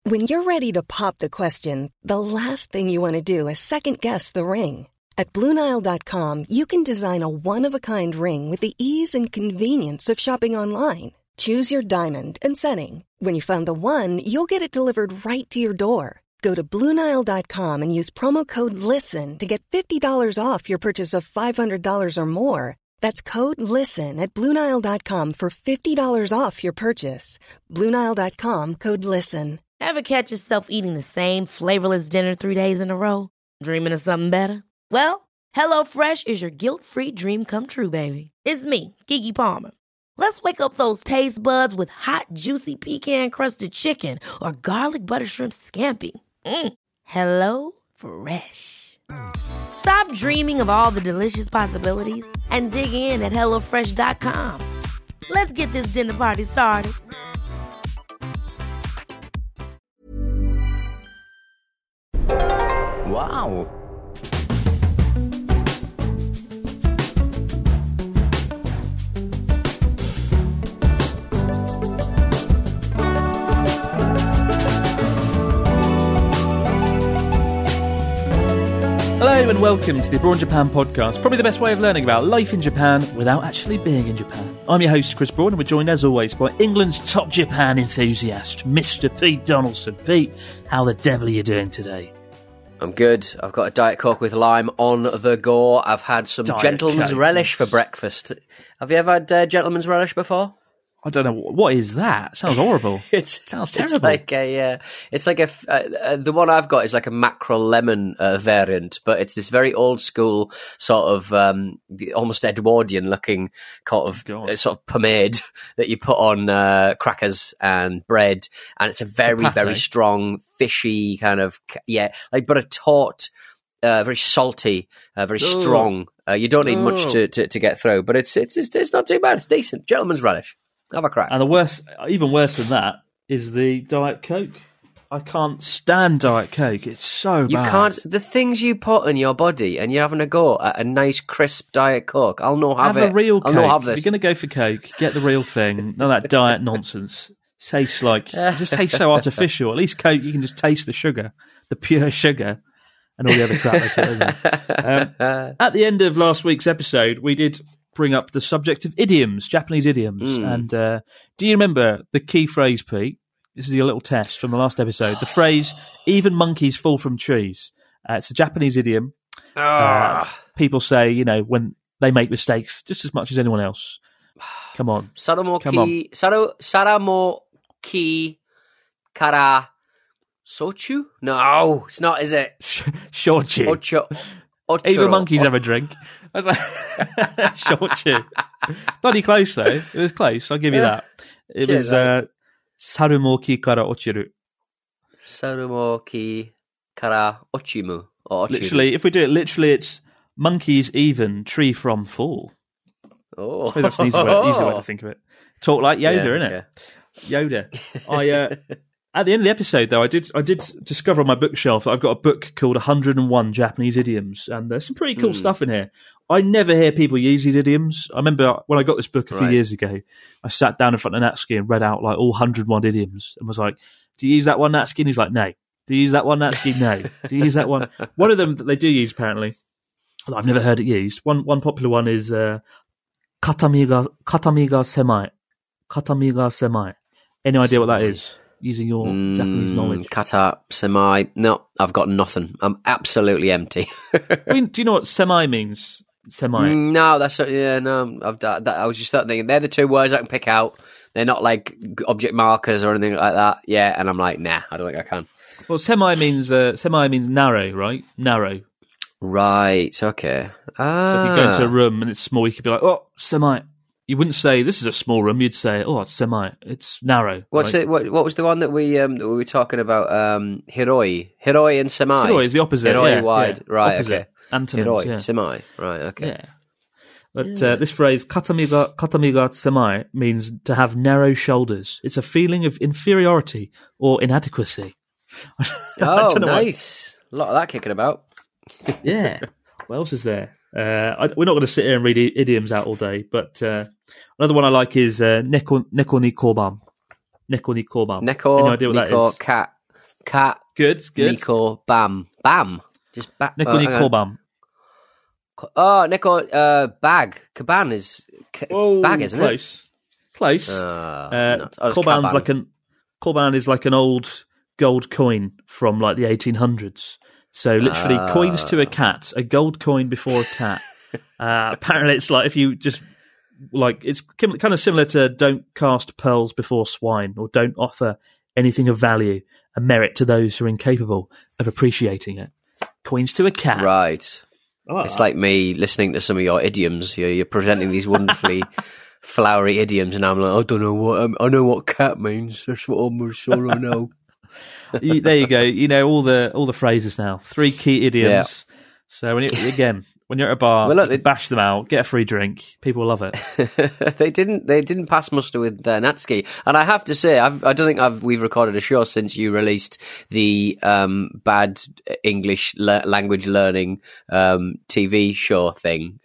When you're ready to pop the question, the last thing you want to do is second-guess the ring. At BlueNile.com, you can design a one-of-a-kind ring with the ease and convenience of shopping online. Choose your diamond and setting. When you find the one, you'll get it delivered right to your door. Go to BlueNile.com and use promo code LISTEN to get $50 off your purchase of $500 or more. That's code LISTEN at BlueNile.com for $50 off your purchase. BlueNile.com, code LISTEN. Ever catch yourself eating the same flavorless dinner 3 days in a row? Dreaming of something better? Well, HelloFresh is your guilt-free dream come true, baby. It's me, Keke Palmer. Let's wake up those taste buds with hot, juicy pecan-crusted chicken or garlic butter shrimp scampi. Hello Fresh. Stop dreaming of all the delicious possibilities and dig in at HelloFresh.com. Let's get this dinner party started. Wow. Hello and welcome to the Abroad Japan podcast, probably the best way of learning about life in Japan without actually being in Japan. I'm your host, Chris Broad, and we're joined as always by England's top Japan enthusiast, Mr. Pete Donaldson. Pete, how the devil are you doing today? I'm good. I've got a Diet Coke with lime on the go. I've had some Gentleman's Relish for breakfast. Have you ever had Gentleman's Relish before? I don't know. What is that? Sounds horrible. Sounds terrible. It's like the one I've got is like a mackerel lemon variant, but it's this very old school sort of almost Edwardian looking sort of pomade that you put on crackers and bread, and it's a very very strong fishy kind of but a taut. Very salty, very strong. You don't need much to get through, but it's not too bad. It's decent. Gentleman's Relish. Have a crack. And even worse than that, is the Diet Coke. I can't stand Diet Coke. It's so bad. You can't. The things you put in your body, and you're having a go at a nice crisp Diet Coke. I'll not have it. Have a real Coke. I'll not have this. If you're going to go for Coke, get the real thing. None of that diet nonsense. It just tastes so artificial. At least Coke, you can just taste the sugar, the pure sugar, and all the other crap they put in there. At the end of last week's episode, we did bring up the subject of idioms, Japanese idioms. And do you remember the key phrase, Pete? This is your little test from the last episode. The phrase, even monkeys fall from trees. It's a Japanese idiom. People say, when they make mistakes just as much as anyone else. Come on. Saramoki kara sochu? No, it's not, is it? Shochu. Even monkeys have a drink. I was like, shochu. Bloody close, though. It was close. I'll give you that. It was sarumoki kara ochiru. Sarumoki kara ochimu. Or ochiru. Literally, if we do it literally, it's monkeys even, tree from fall. Oh. I suppose that's an easy way to think of it. Talk like Yoda, innit? Yoda. At the end of the episode, though, I did discover on my bookshelf that I've got a book called 101 Japanese Idioms, and there's some pretty cool stuff in here. I never hear people use these idioms. I remember when I got this book a few years ago, I sat down in front of Natsuki and read out like all 101 idioms and was like, do you use that one, Natsuki? And he's like, no. Do you use that one, Natsuki? No. Do you use that one? One of them that they do use, apparently, I've never heard it used. One popular one is katami ga semai. Katami ga semai. Any idea what that is? Using your Japanese knowledge. Kata, semi. No, I've got nothing. I'm absolutely empty. I mean, do you know what semi means? Semi? No, that's... no. I was just thinking, they're the two words I can pick out. They're not like object markers or anything like that. Yeah, and I'm like, nah, I don't think I can. Well, semi means narrow, right? Narrow. Right, okay. So if you go into a room and it's small, you could be like, oh, semi. You wouldn't say this is a small room. You'd say, "Oh, it's semi. It's narrow." What's right? it? What was the one that we were talking about? Hiroi and semi. Hiroi is the opposite. Hiroi wide, yeah. Right? Opposite. Okay. Antonyms, Hiroi, semi. Right. Okay. Yeah. But this phrase "katami ga semi" means to have narrow shoulders. It's a feeling of inferiority or inadequacy. Oh, nice! A lot of that kicking about. Yeah. What else is there? We're not going to sit here and read idioms out all day, but another one I like is neko ni koban. Neko ni koban. Neko, any idea what that is? Cat. Cat. Good. Nico Bam. Just Nico Bam. Oh, Nico Bag. Caban is Bag, isn't it? Close. Corban is like an old gold coin from like the 1800s. So literally coins to a cat, a gold coin before a cat. Apparently it's like if you just like, it's kind of similar to don't cast pearls before swine, or don't offer anything of value and merit to those who are incapable of appreciating it. Coins to a cat. Right. It's like me listening to some of your idioms. You're presenting these wonderfully flowery idioms, and I'm like, I don't know what I know what cat means. That's what I'm sure I know. There you go. You know all the phrases now. 3 key idioms. Yeah. So when you're at a bar, you bash them out, get a free drink. People love it. They didn't pass muster with Natsuki, and I have to say, I don't think we've recorded a show since you released the bad English language learning TV show thing.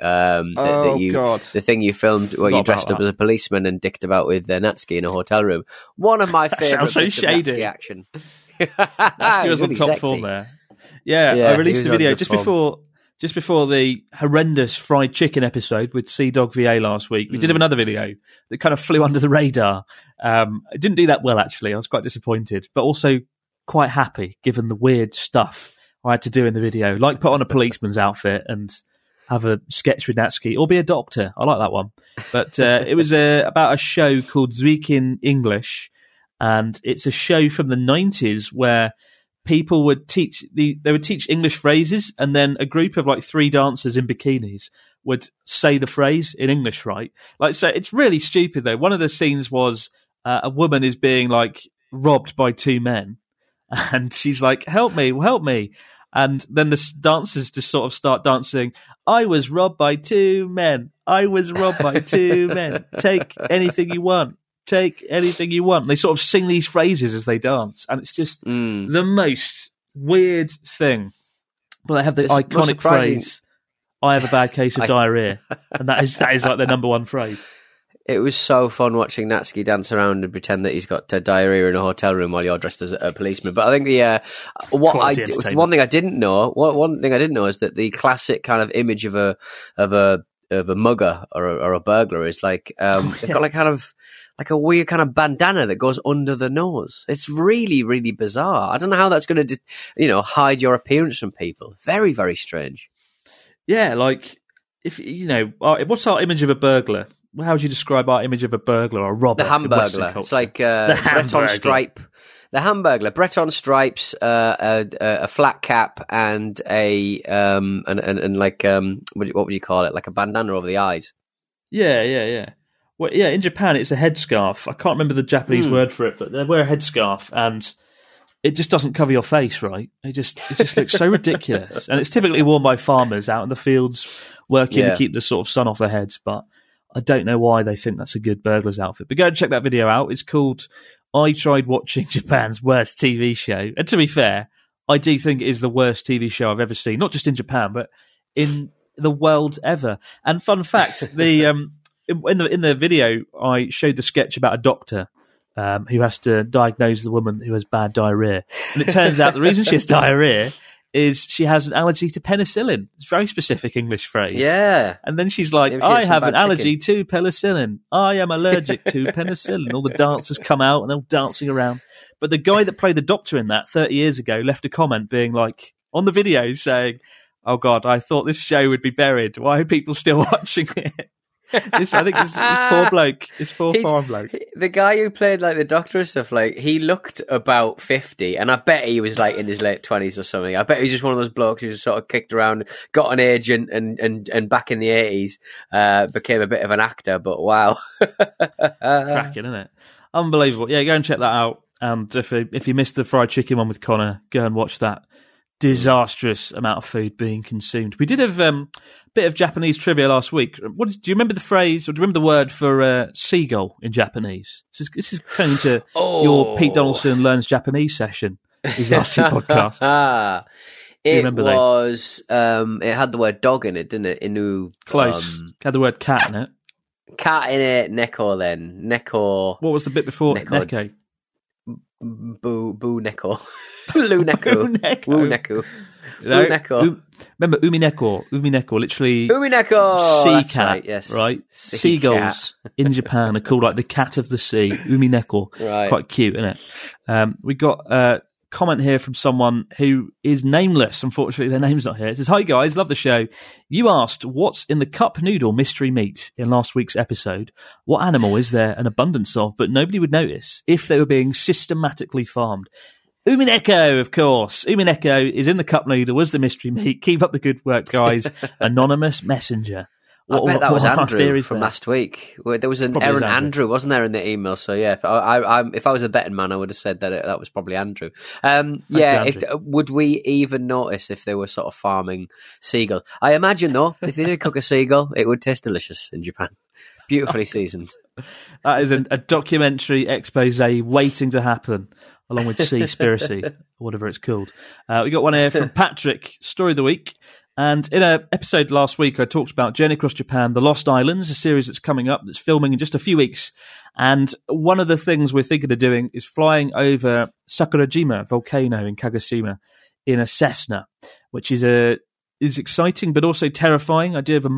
God! The thing you filmed where you dressed up as a policeman and dicked about with Natsuki in a hotel room. One of my favourite Natsuki action. Natsuki was on top form there. Yeah, I released a video just before the horrendous fried chicken episode with Sea Dog VA last week. We did have another video that kind of flew under the radar. It didn't do that well, actually. I was quite disappointed, but also quite happy given the weird stuff I had to do in the video, like put on a policeman's outfit and have a sketch with Natsuki, or be a doctor. I like that one. But it was about a show called Zweikin English, and it's a show from the 90s where people would teach English phrases, and then a group of like 3 dancers in bikinis would say the phrase in English, right? Like, so it's really stupid though. One of the scenes was a woman is being like robbed by 2 men, and she's like, help me. And then the dancers just sort of start dancing. I was robbed by 2 men. I was robbed by 2 men. Take anything you want. Take anything you want. And they sort of sing these phrases as they dance, and it's just the most weird thing. But they have the iconic phrase, "I have a bad case of diarrhea," and that is like their number one phrase. It was so fun watching Natsuki dance around and pretend that he's got diarrhea in a hotel room while you're dressed as a policeman. But I think one thing I didn't know is that the classic kind of image of a mugger or a burglar is like they've got like a weird kind of bandana that goes under the nose. It's really, really bizarre. I don't know how that's going to, hide your appearance from people. Very, very strange. Yeah, like, if what's our image of a burglar? How would you describe our image of a burglar or a robber? The Hamburglar. It's like Breton stripe. The Hamburglar, Breton stripes, a flat cap, and what would you call it? Like a bandana over the eyes. Yeah. Well, yeah, in Japan it's a headscarf. I can't remember the Japanese word for it, but they wear a headscarf, and it just doesn't cover your face, right? It just looks so ridiculous. And it's typically worn by farmers out in the fields working to keep the sort of sun off their heads, but I don't know why they think that's a good burglar's outfit. But go and check that video out. It's called I Tried Watching Japan's Worst TV Show. And to be fair, I do think it is the worst TV show I've ever seen, not just in Japan, but in the world ever. And fun fact, in the video, I showed the sketch about a doctor who has to diagnose the woman who has bad diarrhea. And it turns out the reason she has diarrhea is she has an allergy to penicillin. It's a very specific English phrase. Yeah. And then she's like, I have an allergy to penicillin. I am allergic to penicillin. All the dancers come out and they're all dancing around. But the guy that played the doctor in that 30 years ago left a comment being like, on the video saying, oh God, I thought this show would be buried. Why are people still watching it? I think this poor bloke, this poor farm bloke. The guy who played like the doctor and stuff, like he looked about 50, and I bet he was like in his late 20s or something. I bet he was just one of those blokes who just sort of kicked around, got an agent, and back in the 80s became a bit of an actor. But wow, cracking, isn't it? Unbelievable. Yeah, go and check that out. And if you missed the fried chicken one with Connor, go and watch that. Disastrous amount of food being consumed. We did have a bit of Japanese trivia last week. Do you remember the phrase, or do you remember the word for seagull in Japanese? This is turning into your Pete Donaldson Learns Japanese session, these last 2 podcasts. It was, it had the word dog in it, didn't it? Inu. Close. It had the word cat in it. Cat in it, neko then. Neko. What was the bit before neko? Boo neko. Luneko. Remember Umineko, literally Umineko, sea cat, right? Seagulls in Japan are called like the cat of the sea, Umineko. Right. Quite cute, isn't it? We got a comment here from someone who is nameless. Unfortunately, their name's not here. It says, "Hi guys, love the show. You asked what's in the cup noodle mystery meat in last week's episode. What animal is there an abundance of, but nobody would notice if they were being systematically farmed?" Umineko, of course. Umineko is in the cup noodle, was the mystery meat. Keep up the good work, guys. Anonymous messenger. I bet that was Andrew from last week. There was an Aaron Andrew, wasn't there, in the email? So yeah, if I was a betting man, I would have said that was probably Andrew. Would we even notice if they were sort of farming seagull? I imagine though, if they did cook a seagull, it would taste delicious in Japan. Beautifully seasoned. That is a documentary expose waiting to happen, along with Seaspiracy, or whatever it's called. We got one here from Patrick, Story of the Week. And in an episode last week, I talked about Journey Across Japan, The Lost Islands, a series that's coming up, that's filming in just a few weeks. And one of the things we're thinking of doing is flying over Sakurajima volcano in Kagoshima in a Cessna, which is exciting but also terrifying. I do have a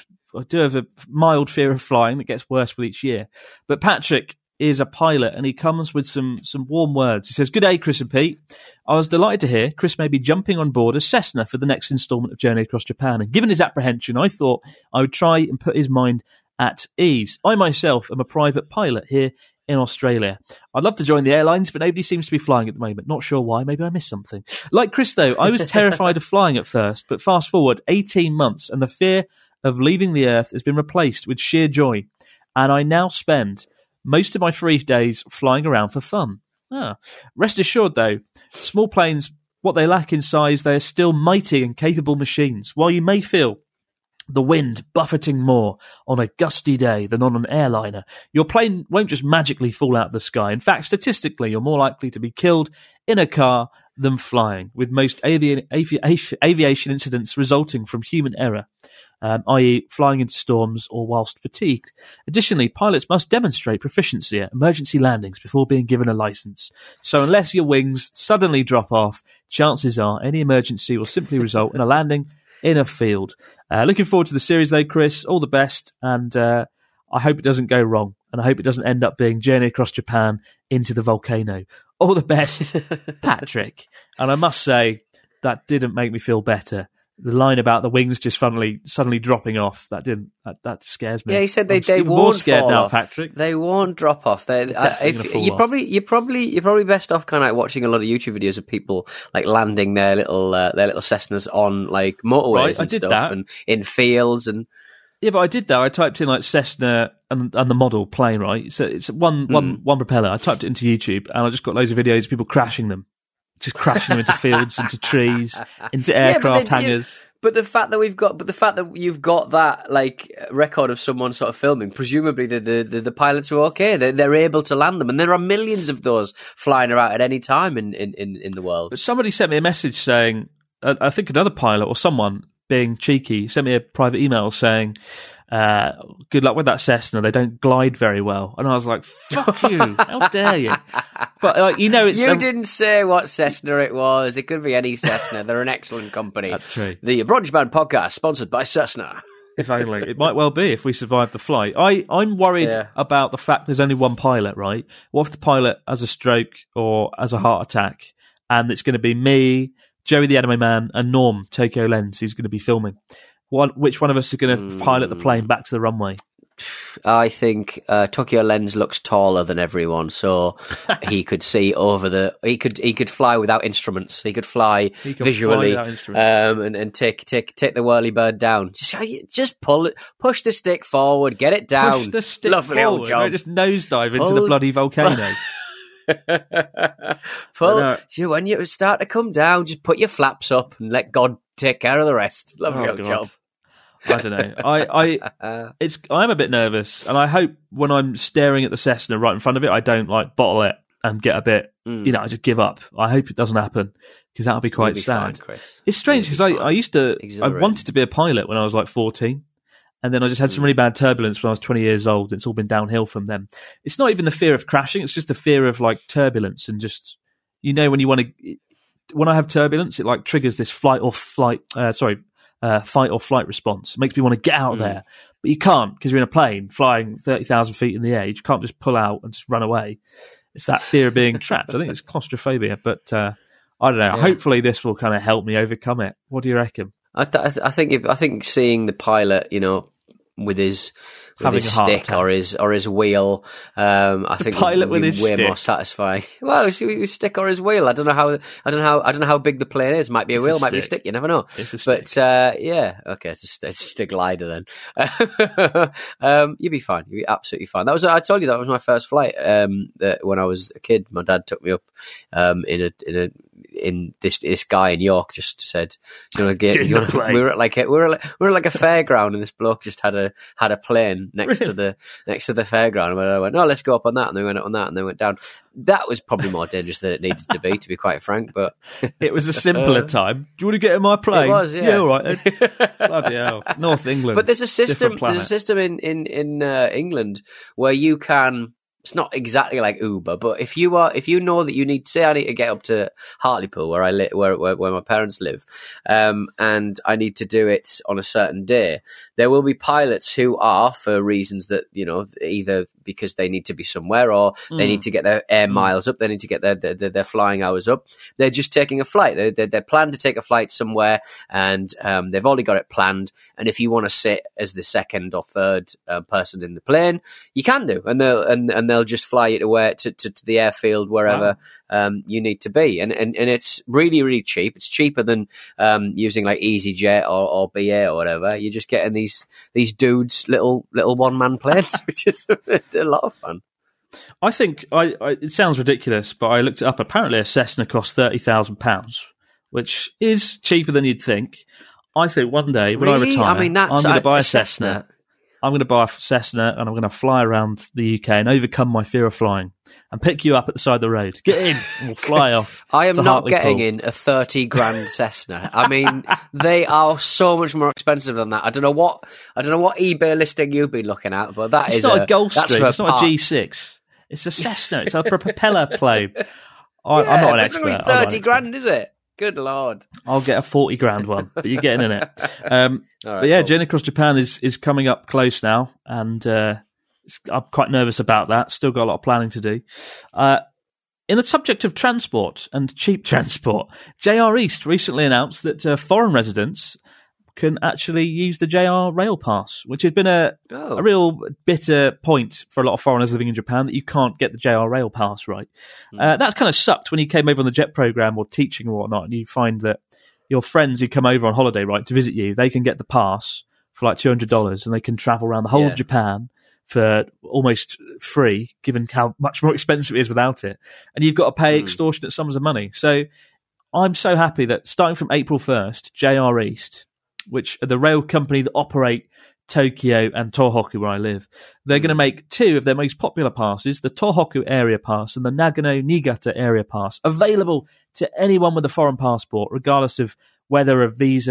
mild fear of flying that gets worse with each year. But Patrick is a pilot, and he comes with some warm words. He says, "Good day, Chris and Pete. I was delighted to hear Chris may be jumping on board a Cessna for the next instalment of Journey Across Japan. And given his apprehension, I thought I would try and put his mind at ease. I myself am a private pilot here in Australia. I'd love to join the airlines, but nobody seems to be flying at the moment. Not sure why. Maybe I missed something. Like Chris, though, I was terrified of flying at first, but fast forward 18 months, and the fear of leaving the Earth has been replaced with sheer joy. And I now spend most of my free days flying around for fun. Rest assured, though, small planes, what they lack in size, they are still mighty and capable machines. While you may feel the wind buffeting more on a gusty day than on an airliner, your plane won't just magically fall out of the sky. In fact, statistically, you're more likely to be killed in a car than flying, with most aviation incidents resulting from human error. I.e. flying into storms or whilst fatigued. Additionally, pilots must demonstrate proficiency at emergency landings before being given a license. So unless your wings suddenly drop off, chances are any emergency will simply result in a landing in a field. Looking forward to the series though, Chris. All the best, and I hope it doesn't go wrong, and I hope it doesn't end up being Journey Across Japan into the volcano. All the best, Patrick. And I must say, that didn't make me feel better. The line about the wings just suddenly dropping off, that scares me. Yeah, he said they won't more scared fall now, off. Patrick. They won't drop off. You're probably best off kind of like watching a lot of YouTube videos of people like landing their little Cessnas on like motorways and stuff, and in fields and. Yeah, but I did that. I typed in like Cessna and the model plane, right? So it's one propeller. I typed it into YouTube, and I just got loads of videos of people crashing them. Just crashing them into fields, into trees, into aircraft hangars. But the fact that you've got that like record of someone sort of filming, presumably the pilots were okay. They're able to land them, and there are millions of those flying around at any time in the world. But somebody sent me a message saying, I think another pilot or someone being cheeky sent me a private email saying, good luck with that Cessna, they don't glide very well. And I was like, fuck you, how dare you. But like, it's you didn't say what Cessna it was. It could be any Cessna. They're an excellent company. That's true. The Broadband Podcast, sponsored by Cessna. If only. It might well be if we survive the flight. I'm worried about the fact there's only one pilot, right? What if the pilot has a stroke or has a heart attack, and it's going to be me, Joey the Anime Man, and Norm, Tokyo Lens, who's going to be filming? Which one of us is going to pilot the plane back to the runway? I think Tokyo Lens looks taller than everyone, so he could see over he could fly without instruments. He could fly visually and take the whirlybird down. Just push the stick forward, get it down. Push the stick Lovely forward. Old job. Just nosedive into the bloody volcano. When you start to come down, just put your flaps up and let God take care of the rest. Lovely old job. I don't know. I'm a bit nervous, and I hope when I'm staring at the Cessna right in front of it, I don't like bottle it and get a bit, I just give up. I hope it doesn't happen, because that'll be quite sad. Fine, Chris. It's strange because I wanted to be a pilot when I was like 14. And then I just had some really bad turbulence when I was 20 years old. It's all been downhill from then. It's not even the fear of crashing. It's just the fear of like turbulence and just, when you want to, when I have turbulence, it like triggers this fight or flight response. It makes me want to get out of there, but you can't because you're in a plane flying 30,000 feet in the air. You can't just pull out and just run away. It's that fear of being trapped. I think it's claustrophobia, but I don't know. Yeah. Hopefully, this will kind of help me overcome it. What do you reckon? I think seeing the pilot, with his stick or his wheel, I think pilot with his way stick. More satisfying. Well, his stick or his wheel. I don't know how big the plane is. Might be a wheel, might be a stick. You never know. It's a stick. But okay, it's just a glider then. You'd be fine. You'd be absolutely fine. I told you that was my first flight. When I was a kid, my dad took me up in this guy in York just said, we were at like a fairground, and this bloke just had a plane next to the fairground, and I went, no, let's go up on that, and they went up on that, and they went down. That was probably more dangerous than it needed to be quite frank, but it was a simpler time. Do you want to get in my plane? It was, yeah. All right. Bloody hell. North England. But there's a system in England where you can. It's not exactly like Uber, but if you know that you need to get up to Hartlepool, where I live, where my parents live, and I need to do it on a certain day, there will be pilots who are, for reasons that, either because they need to be somewhere or they need to get their air miles up, they need to get their flying hours up. They're just taking a flight. They're planned to take a flight somewhere, and they've already got it planned. And if you want to sit as the second or third person in the plane, you can do, and they'll just fly you to the airfield wherever you need to be, and it's really, really cheap. It's cheaper than using like EasyJet or BA or whatever. You're just getting these dudes little one man planes, which is a lot of fun. I think it sounds ridiculous, but I looked it up. Apparently, a Cessna costs £30,000, which is cheaper than you'd think. I think one day when I retire, I'm going to buy a Cessna. I'm going to buy a Cessna and I'm going to fly around the UK and overcome my fear of flying and pick you up at the side of the road. Get in and we'll fly off. I am not getting in a 30 grand Cessna. I mean, they are so much more expensive than that. I don't know what eBay listing you've been looking at, but it's not a Gulfstream. It's not a G6. It's a Cessna. It's a propeller plane. I'm not an expert. It's not 30 grand, is it? Good Lord. I'll get a 40 grand one, but you're getting in it. Right, but yeah, cool. Journey Across Japan is coming up close now, and I'm quite nervous about that. Still got a lot of planning to do. In the subject of transport and cheap transport, JR East recently announced that foreign residents can actually use the JR Rail Pass, which has been a real bitter point for a lot of foreigners living in Japan, that you can't get the JR Rail Pass right. That's kind of sucked when you came over on the JET program or teaching or whatnot, and you find that your friends who come over on holiday, right, to visit you, they can get the pass for like $200 and they can travel around the whole of Japan for almost free, given how much more expensive it is without it. And you've got to pay extortionate sums of money. So I'm so happy that starting from April 1st, JR East, which are the rail company that operate Tokyo and Tohoku, where I live, they're going to make two of their most popular passes, the Tohoku Area Pass and the Nagano Niigata Area Pass, available to anyone with a foreign passport, regardless of their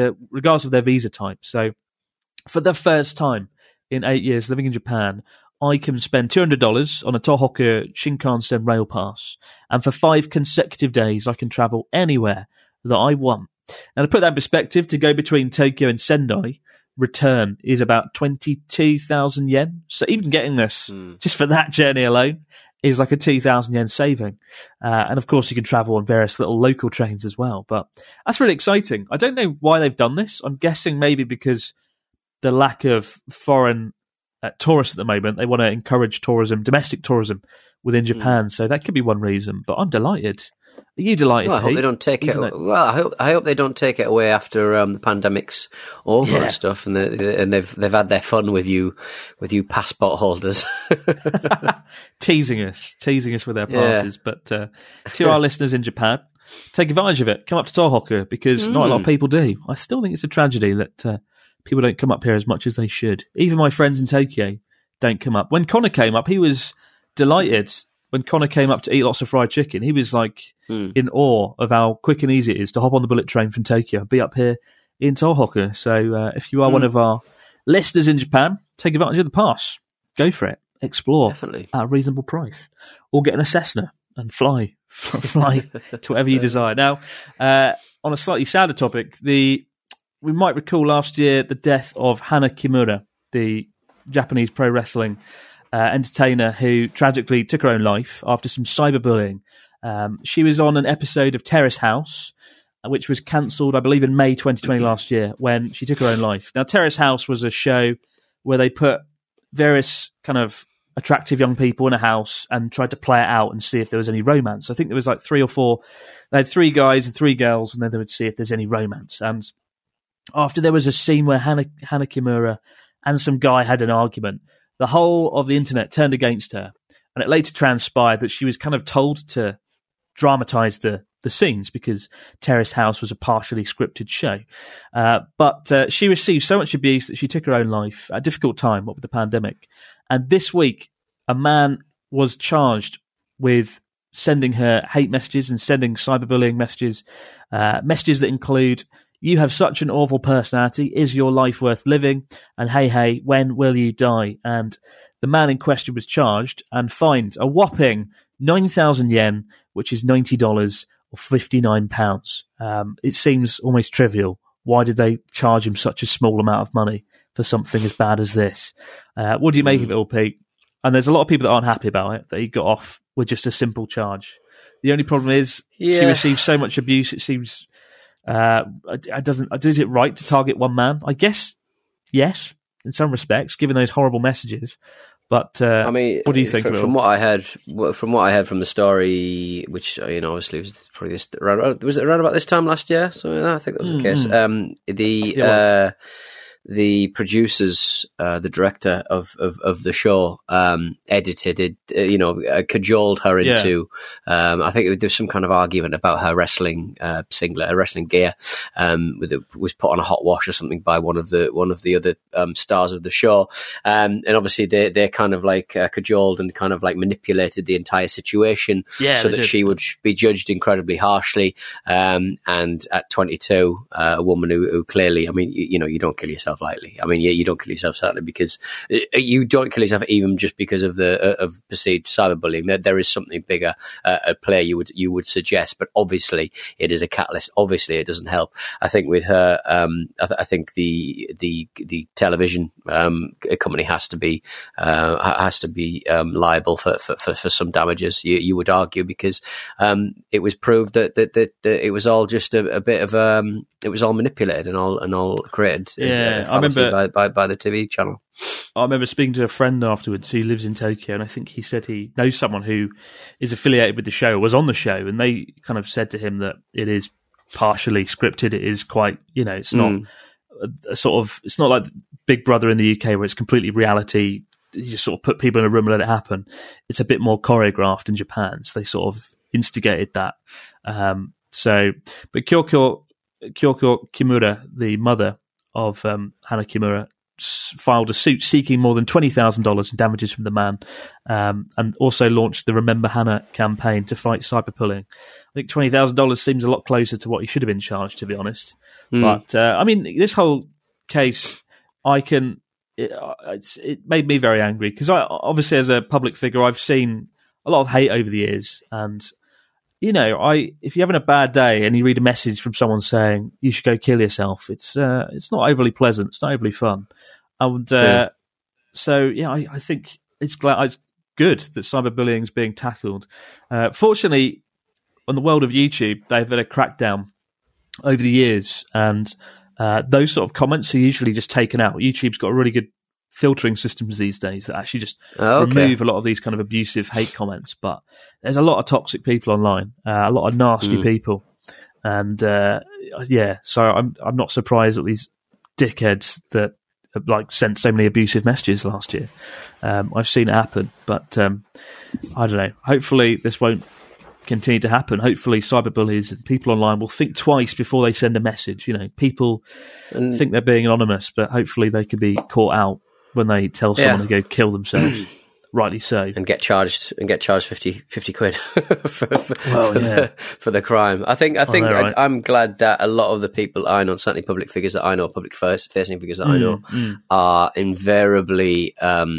visa type. So for the first time in 8 years living in Japan, I can spend $200 on a Tohoku Shinkansen Rail Pass, and for 5 consecutive days I can travel anywhere that I want. Now, to put that in perspective, to go between Tokyo and Sendai, return is about 22,000 yen. So even getting this, just for that journey alone, is like a 2,000 yen saving. And of course, you can travel on various little local trains as well. But that's really exciting. I don't know why they've done this. I'm guessing maybe because the lack of foreign tourists at the moment, they want to encourage tourism, domestic tourism within Japan. So that could be one reason. But I'm delighted. Are you delighted? Well, I hope they don't take it. Well, I hope they don't take it away after the pandemic's over and stuff, and they've had their fun with you passport holders, teasing us with their passes. But to our listeners in Japan, take advantage of it. Come up to Tohoku, because not a lot of people do. I still think it's a tragedy that people don't come up here as much as they should. Even my friends in Tokyo don't come up. When Connor came up, he was delighted. When Connor came up to eat lots of fried chicken, he was like in awe of how quick and easy it is to hop on the bullet train from Tokyo and be up here in Tohoku. So if you are one of our listeners in Japan, take advantage of the pass. Go for it. Explore. Definitely. At a reasonable price. Or get an Cessna. and fly to whatever you desire. Now, on a slightly sadder topic, we might recall last year the death of Hana Kimura, the Japanese pro wrestling entertainer who tragically took her own life after some cyberbullying. She was on an episode of Terrace House, which was cancelled, I believe, in May 2020 last year, when she took her own life. Now, Terrace House was a show where they put various kind of attractive young people in a house and tried to play it out and see if there was any romance. I think there was like 3 or 4. They had 3 guys and 3 girls, and then they would see if there's any romance. And after there was a scene where Hana Kimura and some guy had an argument, the whole of the internet turned against her. And it later transpired that she was kind of told to dramatise the scenes because Terrace House was a partially scripted show. But she received so much abuse that she took her own life at a difficult time, what with the pandemic. And this week, a man was charged with sending her hate messages and sending cyberbullying messages, messages that include, "You have such an awful personality. Is your life worth living? And hey, when will you die?" And the man in question was charged and fined a whopping 9,000 yen, which is $90 or £59. It seems almost trivial. Why did they charge him such a small amount of money for something as bad as this? What do you make of it all, Pete? And there's a lot of people that aren't happy about it, that he got off with just a simple charge. The only problem is she received so much abuse, it seems... is it right to target one man? I guess yes, in some respects, given those horrible messages. But I mean, what do you think? From what I heard from the story, which obviously was probably was it around about this time last year? So I think that was the case. The producers, the director of the show, edited it, cajoled her into, I think there's some kind of argument about her wrestling singlet, her wrestling gear, was put on a hot wash or something by one of the other stars of the show, and obviously they kind of like cajoled and kind of like manipulated the entire situation so that she would be judged incredibly harshly, and at 22, a woman who clearly, I mean, you don't kill yourself lightly. I mean, you don't kill yourself certainly because you don't kill yourself even just because of of perceived cyberbullying. There is something bigger at play. You would suggest, but obviously it is a catalyst. Obviously, it doesn't help. I think with her, I think the television company has to be liable for some damages. You would argue because it was proved that it was all just a bit of it was all manipulated and all created. I remember by the TV channel. I remember speaking to a friend afterwards who lives in Tokyo, and I think he said he knows someone who is affiliated with the show, was on the show, and they kind of said to him that it is partially scripted. It is quite, it's not it's not like Big Brother in the UK where it's completely reality. You just sort of put people in a room and let it happen. It's a bit more choreographed in Japan, so they sort of instigated that. But Kyoko Kimura, the mother of Hana Kimura, filed a suit seeking more than $20,000 in damages from the man, and also launched the Remember Hana campaign to fight cyberbullying. I think $20,000 seems a lot closer to what he should have been charged, to be honest. But I mean, this whole case, it made me very angry because obviously as a public figure, I've seen a lot of hate over the years, and if you're having a bad day and you read a message from someone saying you should go kill yourself, it's not overly pleasant. It's not overly fun. And I think it's good that cyberbullying is being tackled. Fortunately, on the world of YouTube, they've had a crackdown over the years, and those sort of comments are usually just taken out. YouTube's got a really good filtering systems these days that actually just remove a lot of these kind of abusive hate comments. But there's a lot of toxic people online, a lot of nasty people, and so I'm not surprised at these dickheads that sent so many abusive messages last year. I've seen it happen, but I don't know. Hopefully this won't continue to happen. Hopefully cyberbullies and people online will think twice before they send a message. People think they're being anonymous, but hopefully they can be caught out when they tell someone to go kill themselves. rightly so, and get charged 50 quid for the crime. I think right? I'm glad that a lot of the people I know, certainly public figures that I know, public facing figures that I know, are invariably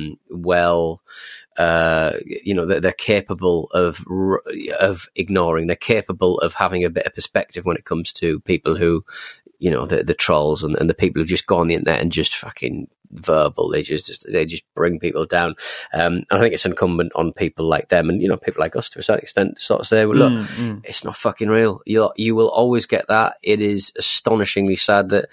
they're capable of ignoring. They're capable of having a bit of perspective when it comes to people who, the trolls and the people who just go on the internet and just fucking verbal. They just bring people down. And I think it's incumbent on people like them and, people like us to a certain extent to sort of say, well, look, it's not fucking real. You will always get that. It is astonishingly sad that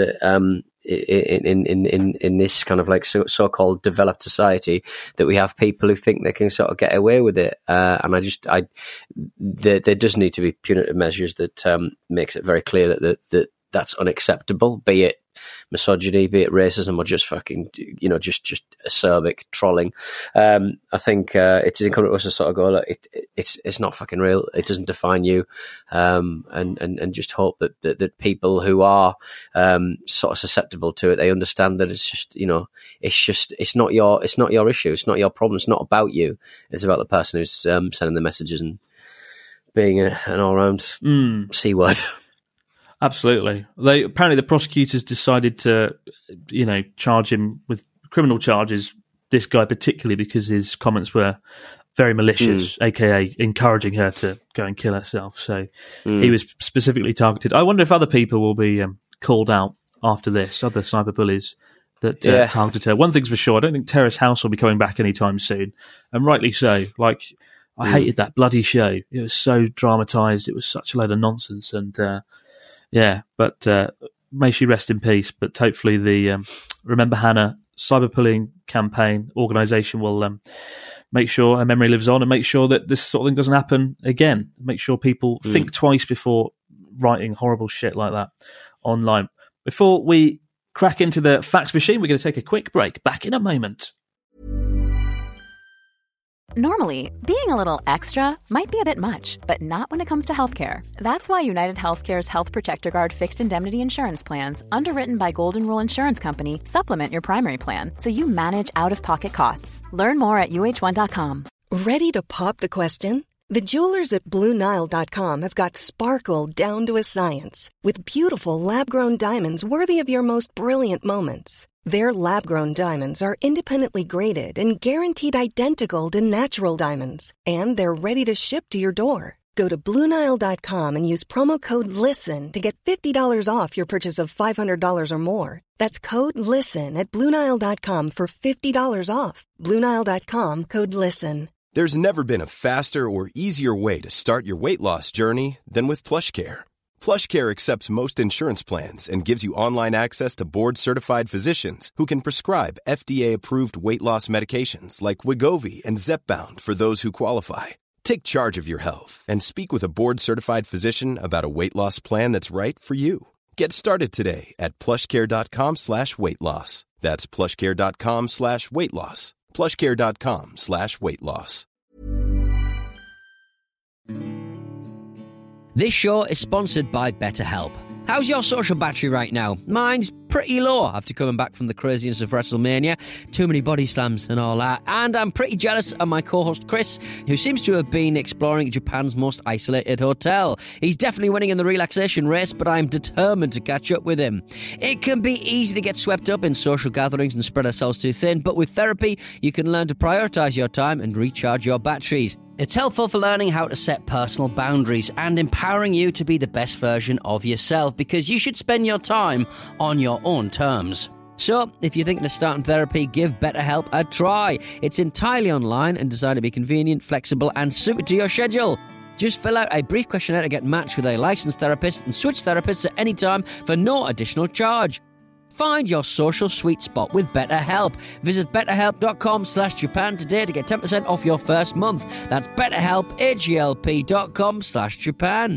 in this kind of like so-called developed society that we have people who think they can sort of get away with it. And there does need to be punitive measures that makes it very clear that that's unacceptable, be it misogyny, be it racism, or just fucking, just acerbic trolling. I think it's incumbent on us to sort of go, look, it's not fucking real. It doesn't define you, and just hope that people who are sort of susceptible to it, they understand that it's just, it's not your issue, it's not your problem, it's not about you. It's about the person who's sending the messages and being an all-round C-word. Absolutely. Apparently the prosecutors decided to, charge him with criminal charges, this guy particularly, because his comments were very malicious, aka encouraging her to go and kill herself. So he was specifically targeted. I wonder if other people will be called out after this, other cyberbullies that targeted her. One thing's for sure, I don't think Terrace House will be coming back anytime soon, and rightly so. Like, I hated that bloody show. It was so dramatised. It was such a load of nonsense, and but may she rest in peace. But hopefully the Remember Hannah cyberbullying campaign organisation will make sure her memory lives on and make sure that this sort of thing doesn't happen again. Make sure people think twice before writing horrible shit like that online. Before we crack into the fax machine, we're going to take a quick break. Back in a moment. Normally, being a little extra might be a bit much, but not when it comes to healthcare. That's why United Healthcare's Health Protector Guard fixed indemnity insurance plans, underwritten by Golden Rule Insurance Company, supplement your primary plan so you manage out-of-pocket costs. Learn more at UH1.com. Ready to pop the question? The jewelers at BlueNile.com have got sparkle down to a science with beautiful lab-grown diamonds worthy of your most brilliant moments. Their lab-grown diamonds are independently graded and guaranteed identical to natural diamonds. And they're ready to ship to your door. Go to BlueNile.com and use promo code LISTEN to get $50 off your purchase of $500 or more. That's code LISTEN at BlueNile.com for $50 off. BlueNile.com, code LISTEN. There's never been a faster or easier way to start your weight loss journey than with PlushCare. PlushCare accepts most insurance plans and gives you online access to board-certified physicians who can prescribe FDA-approved weight loss medications like Wegovy and Zepbound for those who qualify. Take charge of your health and speak with a board-certified physician about a weight loss plan that's right for you. Get started today at plushcare.com/weightloss. That's plushcare.com/weightloss. plushcare.com/weightloss. This show is sponsored by BetterHelp. How's your social battery right now? Mine's pretty low after coming back from the craziness of WrestleMania. Too many body slams and all that. And I'm pretty jealous of my co-host Chris, who seems to have been exploring Japan's most isolated hotel. He's definitely winning in the relaxation race, but I'm determined to catch up with him. It can be easy to get swept up in social gatherings and spread ourselves too thin, but with therapy, you can learn to prioritise your time and recharge your batteries. It's helpful for learning how to set personal boundaries and empowering you to be the best version of yourself, because you should spend your time on your own terms. So, if you're thinking of starting therapy, give BetterHelp a try. It's entirely online and designed to be convenient, flexible and suited to your schedule. Just fill out a brief questionnaire to get matched with a licensed therapist and switch therapists at any time for no additional charge. Find your social sweet spot with BetterHelp. Visit betterhelp.com/Japan today to get 10% off your first month. That's BetterHelp, HELP.com/Japan.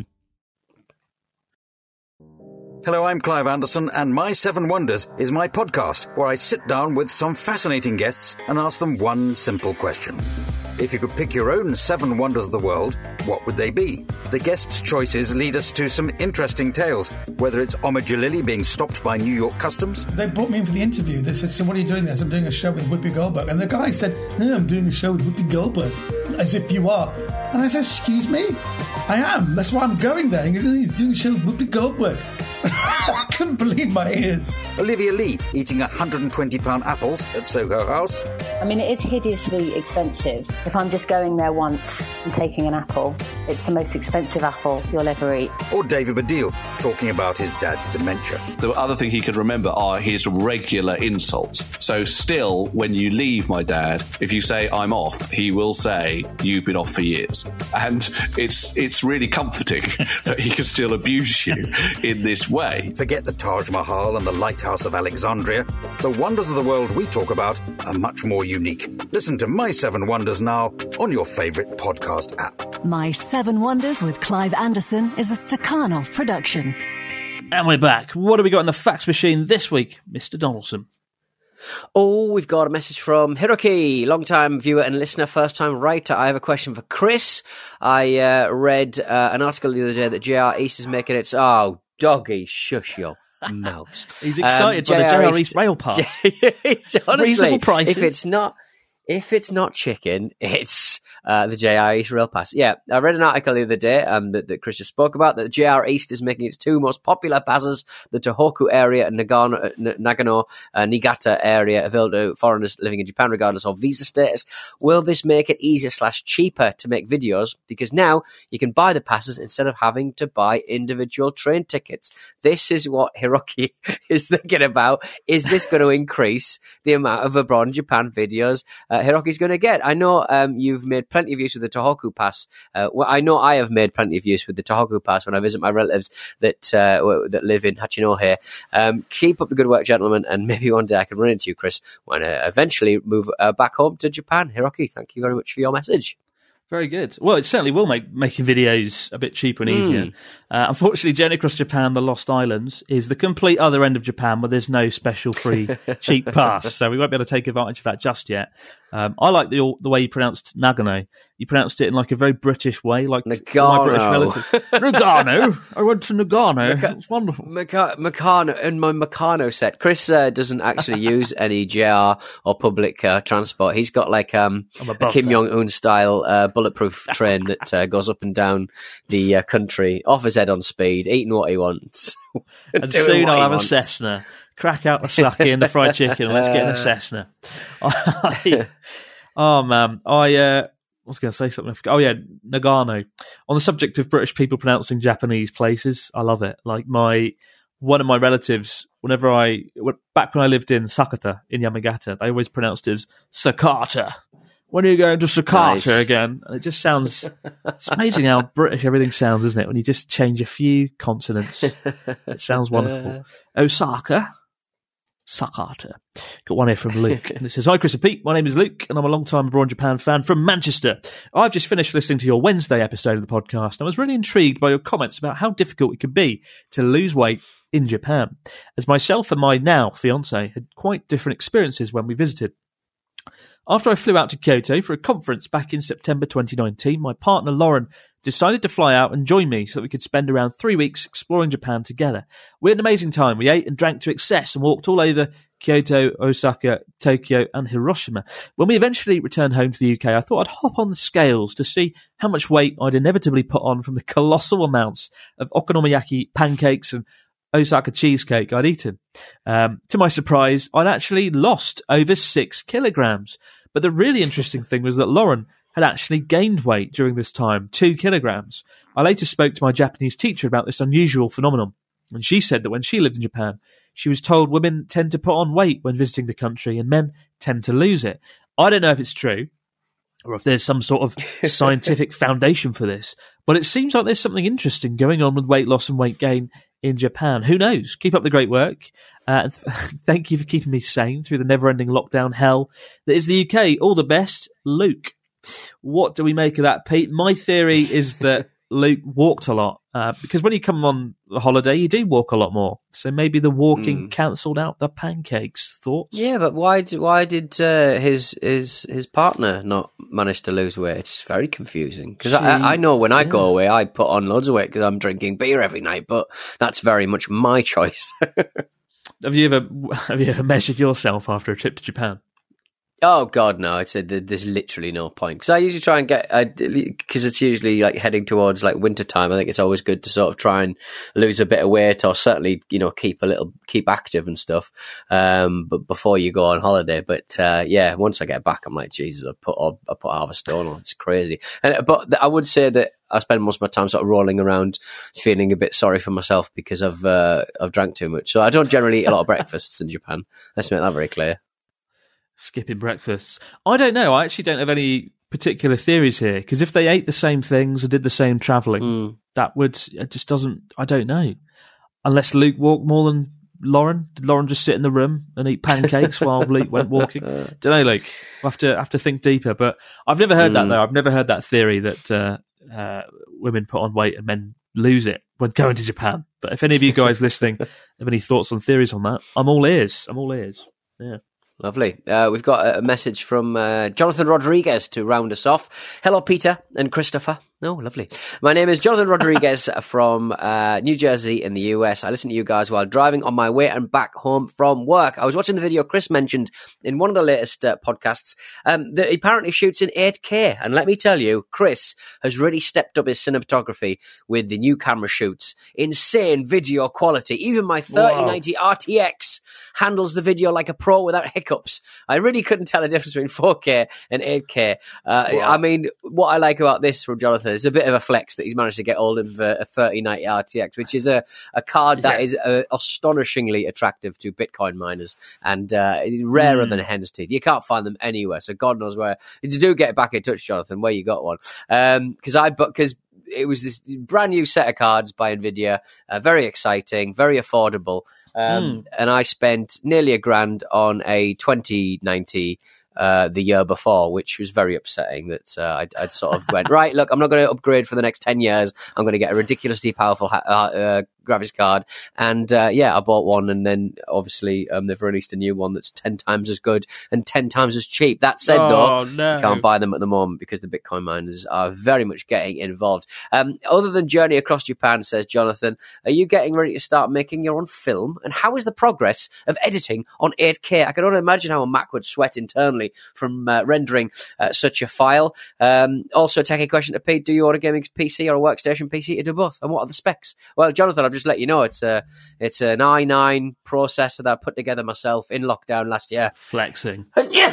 Hello, I'm Clive Anderson, and My Seven Wonders is my podcast where I sit down with some fascinating guests and ask them one simple question. If you could pick your own 7 wonders of the world, what would they be? The guests' choices lead us to some interesting tales, whether it's Omid Jalili being stopped by New York Customs. They brought me in for the interview. They said, so what are you doing there? So I'm doing a show with Whoopi Goldberg. And the guy said, no, I'm doing a show with Whoopi Goldberg. As if you are. And I said, excuse me? I am. That's why I'm going there. He's doing a show with Whoopi Goldberg. I couldn't believe my ears. Olivia Lee eating £120 apples at Soho House. I mean, it is hideously expensive. If I'm just going there once and taking an apple, it's the most expensive apple you'll ever eat. Or David Baddiel talking about his dad's dementia. The other thing he could remember are his regular insults. So still, when you leave my dad, if you say, I'm off, he will say, you've been off for years. And it's really comforting that he can still abuse you in this way. Forget the Taj Mahal and the Lighthouse of Alexandria. The wonders of the world we talk about are much more unique. Listen to My 7 Wonders now on your favourite podcast app. My 7 Wonders with Clive Anderson is a Stakhanov production. And we're back. What have we got in the fax machine this week, Mr. Donaldson? Oh, we've got a message from Hiroki, long-time viewer and listener, first-time writer. I have a question for Chris. I read an article the other day that J.R. East is making its... Oh, doggy, shush your mouth. He's excited by the J.R. East rail pass. Honestly, reasonable prices. If it's not chicken, it's the JR East Rail Pass. Yeah, I read an article the other day that Chris just spoke about, that the JR East is making its 2 most popular passes, the Tohoku area and Nagano, Niigata area, available to foreigners living in Japan regardless of visa status. Will this make it easier/cheaper to make videos? Because now you can buy the passes instead of having to buy individual train tickets. This is what Hiroki is thinking about. Is this going to increase the amount of abroad Japan videos Hiroki's going to get? I know you've made plenty of use with the Tohoku Pass. I know I have made plenty of use with the Tohoku Pass when I visit my relatives that live in Hachinohe. Keep up the good work, gentlemen, and maybe one day I can run into you, Chris, when I eventually move back home to Japan. Hiroki, thank you very much for your message. Very good. Well, it certainly will make making videos a bit cheaper and easier. Unfortunately, Journey Across Japan, The Lost Islands, is the complete other end of Japan where there's no special free cheap pass, so we won't be able to take advantage of that just yet. I like the way you pronounced Nagano. You pronounced it in like a very British way, like Nagano. My British relative. Nagano. I went to Nagano. It's wonderful. Meccano, in my Meccano set. Chris doesn't actually use any JR or public transport. He's got like a Kim Jong-un style bulletproof train that goes up and down the country, off his head on speed, eating what he wants. And soon I'll have a Cessna. Crack out the sake and the fried chicken and let's get in a Cessna. Oh, man. I was going to say something. Oh, yeah, Nagano. On the subject of British people pronouncing Japanese places, I love it. Like one of my relatives, back when I lived in Sakata, in Yamagata, they always pronounced it as Sakata. When are you going to Sakata again? And it just sounds... It's amazing how British everything sounds, isn't it? When you just change a few consonants. It sounds wonderful. Osaka. Sakata. Got one here from Luke. And it says, Hi, Chris and Pete. My name is Luke, and I'm a long-time Abroad Japan fan from Manchester. I've just finished listening to your Wednesday episode of the podcast, and I was really intrigued by your comments about how difficult it could be to lose weight in Japan, as myself and my now fiancé had quite different experiences when we visited. After I flew out to Kyoto for a conference back in September 2019, my partner Lauren decided to fly out and join me so that we could spend around 3 weeks exploring Japan together. We had an amazing time. We ate and drank to excess and walked all over Kyoto, Osaka, Tokyo and Hiroshima. When we eventually returned home to the UK, I thought I'd hop on the scales to see how much weight I'd inevitably put on from the colossal amounts of okonomiyaki pancakes and Osaka cheesecake I'd eaten. To my surprise, I'd actually lost over 6 kilograms. But the really interesting thing was that Lauren had actually gained weight during this time, 2 kilograms. I later spoke to my Japanese teacher about this unusual phenomenon, and she said that when she lived in Japan, she was told women tend to put on weight when visiting the country and men tend to lose it. I don't know if it's true or if there's some sort of scientific foundation for this, but it seems like there's something interesting going on with weight loss and weight gain in Japan. Who knows? Keep up the great work. Thank you for keeping me sane through the never-ending lockdown hell that is the UK. All the best, Luke. What do we make of that, Pete? My theory is that Luke walked a lot because when you come on a holiday, you do walk a lot more. So maybe the walking cancelled out the pancakes. Thoughts? Yeah, but why did his partner not manage to lose weight? It's very confusing because I know when I go away, I put on loads of weight because I'm drinking beer every night. But that's very much my choice. Have you ever measured yourself after a trip to Japan? Oh God, no! I'd say there's literally no point because I usually try and get because it's usually like heading towards like winter time. I think it's always good to sort of try and lose a bit of weight or certainly keep active and stuff. But before you go on holiday, but once I get back, I'm like Jesus, I put half a stone on. It's crazy. But I would say that I spend most of my time sort of rolling around, feeling a bit sorry for myself because I've drank too much. So I don't generally eat a lot of breakfasts in Japan. Let's make that very clear. Skipping breakfasts. I don't know. I actually don't have any particular theories here because if they ate the same things and did the same travelling, it just doesn't. I don't know. Unless Luke walked more than Lauren. Did Lauren just sit in the room and eat pancakes while Luke went walking? Don't know, Luke. I have to think deeper. But I've never heard that though. I've never heard that theory that women put on weight and men lose it when going to Japan. But if any of you guys listening have any thoughts on theories on that, I'm all ears. Yeah. Lovely. We've got a message from Jonathan Rodriguez to round us off. Hello, Peter and Christopher. Oh, lovely. My name is Jonathan Rodriguez from New Jersey in the US. I listen to you guys while driving on my way and back home from work. I was watching the video Chris mentioned in one of the latest podcasts that he apparently shoots in 8K. And let me tell you, Chris has really stepped up his cinematography with the new camera shoots. Insane video quality. Even my 3090 RTX handles the video like a pro without hiccups. I really couldn't tell the difference between 4K and 8K. I mean, what I like about this from Jonathan, it's a bit of a flex that he's managed to get hold of a 3090 RTX, which is a card that is astonishingly attractive to Bitcoin miners and rarer than a hen's teeth. You can't find them anywhere, so God knows where. You do get back in touch, Jonathan, where you got one. Because it was this brand new set of cards by NVIDIA, very exciting, very affordable, and I spent nearly $1,000 on a 2090 the year before, which was very upsetting that I'd sort of went, right, look, I'm not going to upgrade for the next 10 years. I'm going to get a ridiculously powerful graphics card. And I bought one, and then obviously they've released a new one that's 10 times as good and 10 times as cheap. That said, though, you can't buy them at the moment because the Bitcoin miners are very much getting involved. Other than Journey Across Japan, says Jonathan, are you getting ready to start making your own film? And how is the progress of editing on 8K? I can only imagine how a Mac would sweat internally from rendering such a file. Also, take a question to Pete. Do you want a gaming PC or a workstation PC to do both? And what are the specs? Well, Jonathan, I've just let you know it's an i9 processor that I put together myself in lockdown last year. Flexing.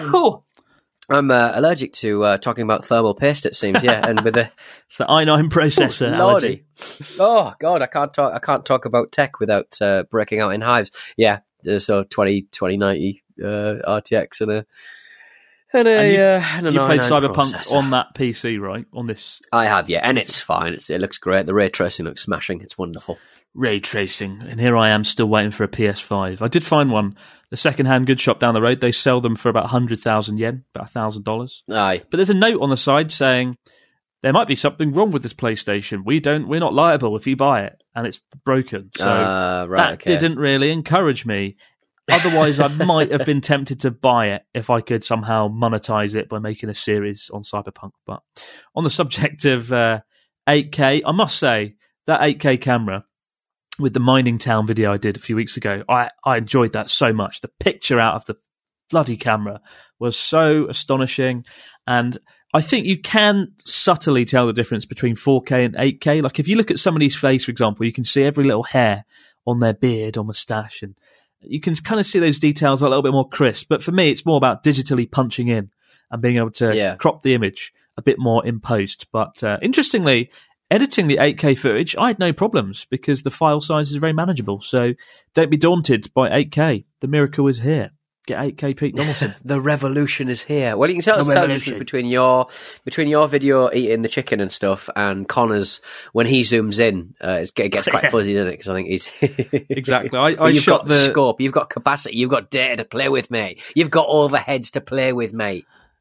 I'm allergic to talking about thermal paste, it seems, yeah. And with it's the i9 processor. Lordy. Oh God, I can't talk about tech without breaking out in hives. Yeah, so 2090 RTX and a you played Cyberpunk processor on that PC, right? On this, I have, yeah, and it's fine. It looks great. The ray tracing looks smashing. It's wonderful. Ray tracing, and here I am still waiting for a PS5. I did find one, the second-hand goods shop down the road. They sell them for about 100,000 yen, about $1,000. Aye, but there's a note on the side saying there might be something wrong with this PlayStation. We're not liable if you buy it, and it's broken. So didn't really encourage me. Otherwise, I might have been tempted to buy it if I could somehow monetize it by making a series on Cyberpunk. But on the subject of 8K, I must say that 8K camera with the Mining Town video I did a few weeks ago, I enjoyed that so much. The picture out of the bloody camera was so astonishing. And I think you can subtly tell the difference between 4K and 8K. Like if you look at somebody's face, for example, you can see every little hair on their beard or moustache, and you can kind of see those details a little bit more crisp. But for me, it's more about digitally punching in and being able to crop the image a bit more in post. But interestingly, editing the 8K footage, I had no problems because the file size is very manageable. So don't be daunted by 8K. The miracle is here. Get 8K Pete Donaldson. The revolution is here. Well, you can tell the difference between your video eating the chicken and stuff and Connor's when he zooms in. It gets quite fuzzy, doesn't it? Because I think he's exactly. You've got scope, you've got capacity, you've got data to play with, mate. You've got overheads to play with, mate.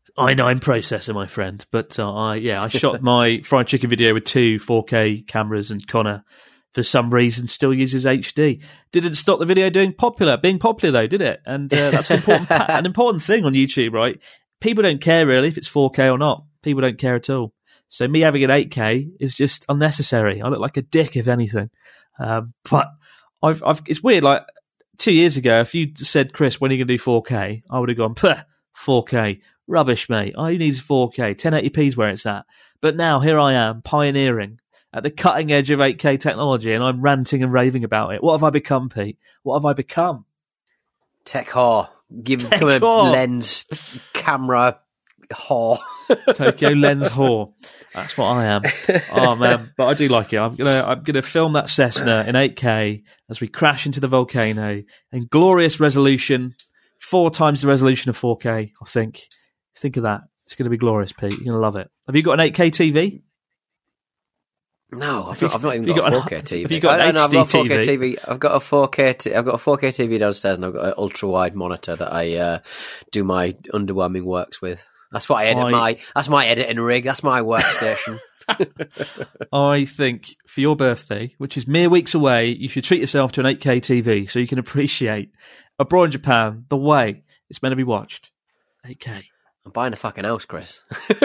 i9 processor, my friend. But I shot my fried chicken video with 2 4K cameras, and Connor, for some reason, still uses HD. Didn't stop the video being popular though, did it? And that's an important thing on YouTube, right? People don't care really if it's 4K or not. People don't care at all. So me having an 8K is just unnecessary. I look like a dick, if anything. But it's weird. Like 2 years ago, if you said, Chris, when are you going to do 4K? I would have gone, 4K. Rubbish, mate. All you need is 4K. 1080p is where it's at. But now here I am, pioneering at the cutting edge of 8K technology, and I'm ranting and raving about it. What have I become, Pete? What have I become? Tech whore. Become a lens camera whore. Tokyo lens whore. That's what I am. Oh man, but I do like it. I'm gonna film that Cessna in 8K as we crash into the volcano in glorious resolution, 4 times the resolution of 4K. I think. Think of that. It's going to be glorious, Pete. You're gonna love it. Have you got an 8K TV? No, I've not even got a 4K TV. Have you got an HD I've got a 4K TV? I've got a 4K. I've got a 4K TV downstairs, and I've got an ultra wide monitor that I do my underwhelming works with. That's what I edit That's my editing rig. That's my workstation. I think for your birthday, which is mere weeks away, you should treat yourself to an 8K TV so you can appreciate Abroad in Japan the way it's meant to be watched. 8K. I'm buying a fucking house, Chris. I'm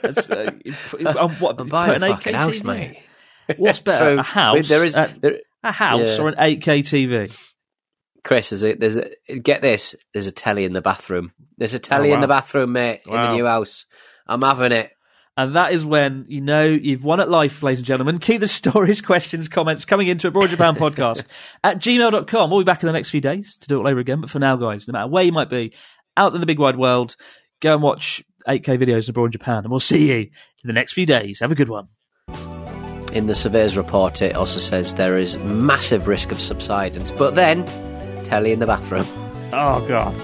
buying a fucking house, TV? mate. What's better, a house? A house or an 8K TV? Chris, get this. There's a telly in the bathroom. There's a telly in the bathroom, mate, in the new house. I'm having it. And that is when you know you've won at life, ladies and gentlemen. Keep the stories, questions, comments coming into Abroad Japan podcast at gmail.com. We'll be back in the next few days to do it all over again. But for now, guys, no matter where you might be, out in the big wide world, go and watch 8K videos of Abroad Japan. And we'll see you in the next few days. Have a good one. In the surveyor's report, it also says there is massive risk of subsidence. But then, telly in the bathroom. Oh, God.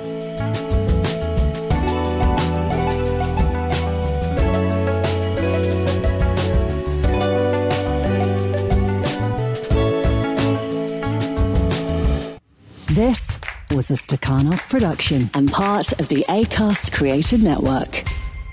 This was a Stakhanov production and part of the Acast Created Network.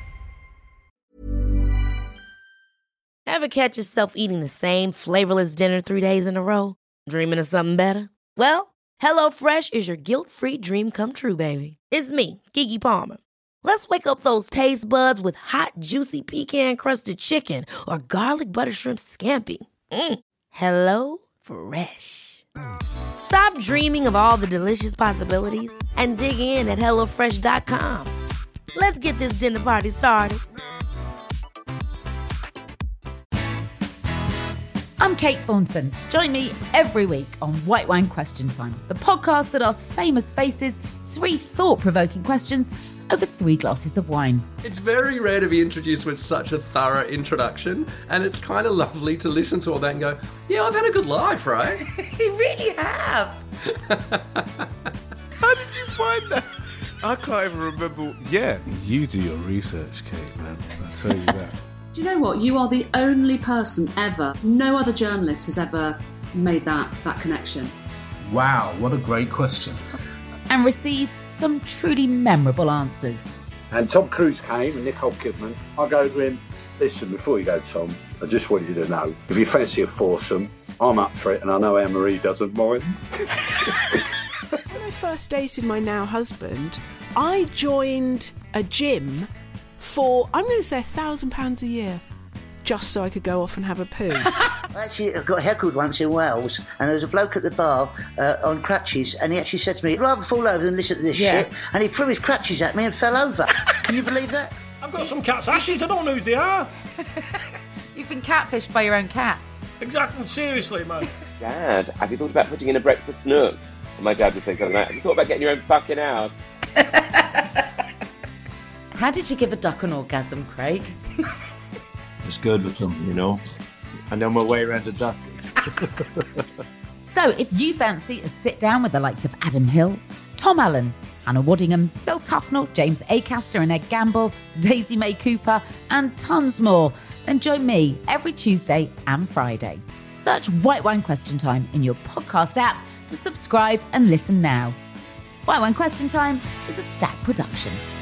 Ever catch yourself eating the same flavorless dinner 3 days in a row? Dreaming of something better? Well, HelloFresh is your guilt-free dream come true, baby. It's me, Keke Palmer. Let's wake up those taste buds with hot, juicy pecan-crusted chicken or garlic butter shrimp scampi. Hello Fresh. Stop dreaming of all the delicious possibilities and dig in at HelloFresh.com. Let's get this dinner party started. I'm Kate Thornton. Join me every week on White Wine Question Time, the podcast that asks famous faces 3 thought-provoking questions over 3 glasses of wine. It's very rare to be introduced with such a thorough introduction, and it's kind of lovely to listen to all that and go, yeah, I've had a good life, right? You really have. How did you find that? I can't even remember. Yeah, you do your research, Kate, man. I'll tell you that. Do you know what? You are the only person ever, no other journalist has ever made that connection. Wow, what a great question. And receives some truly memorable answers. And Tom Cruise came and Nicole Kidman. I go to him, listen, before you go, Tom, I just want you to know, if you fancy a foursome, I'm up for it, and I know Anne-Marie doesn't mind. When I first dated my now husband, I joined a gym for, I'm going to say £1,000 a year, just so I could go off and have a poo. Actually, I got heckled once in Wales, and there was a bloke at the bar on crutches, and he actually said to me, I'd rather fall over than listen to this shit, and he threw his crutches at me and fell over. Can you believe that? I've got some cat's ashes, I don't know who they are. You've been catfished by your own cat. Exactly, seriously, man. Dad, have you thought about putting in a breakfast nook? And my dad would say something like, have you thought about getting your own fucking house? How did you give a duck an orgasm, Craig? Just good with them, you know. And then we're way around the duck. So if you fancy a sit down with the likes of Adam Hills, Tom Allen, Hannah Waddingham, Phil Tufnell, James Acaster and Ed Gamble, Daisy May Cooper, and tons more, then join me every Tuesday and Friday. Search White Wine Question Time in your podcast app to subscribe and listen now. White Wine Question Time is a Stack production.